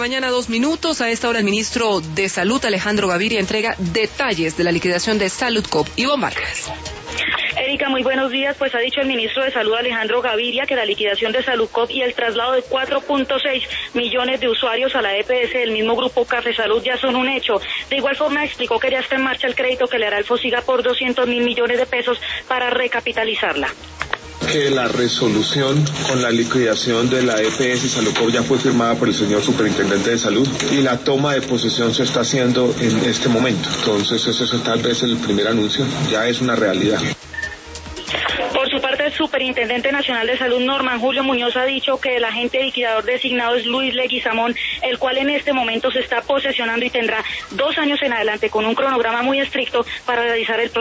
mañana, 2 minutos. A esta hora el ministro de Salud, Alejandro Gaviria, entrega detalles de la liquidación de Saludcop. Ivonne Vargas. Erika, muy buenos días. Pues ha dicho el ministro de Salud, Alejandro Gaviria, que la liquidación de Saludcop y el traslado de 4.6 millones de usuarios a la EPS del mismo grupo Café Salud ya son un hecho. De igual forma explicó que ya está en marcha el crédito que le hará el Fosiga por 200.000 millones de pesos para recapitalizarla. Que la resolución con la liquidación de la EPS y Saludcop ya fue firmada por el señor superintendente de salud y la toma de posesión se está haciendo en este momento. Entonces eso tal vez es el primer anuncio, ya es una realidad. Por su parte, el Superintendente Nacional de Salud, Norman Julio Muñoz, ha dicho que el agente liquidador designado es Luis Leguizamón, el cual en este momento se está posesionando y tendrá 2 años en adelante con un cronograma muy estricto para realizar el proceso.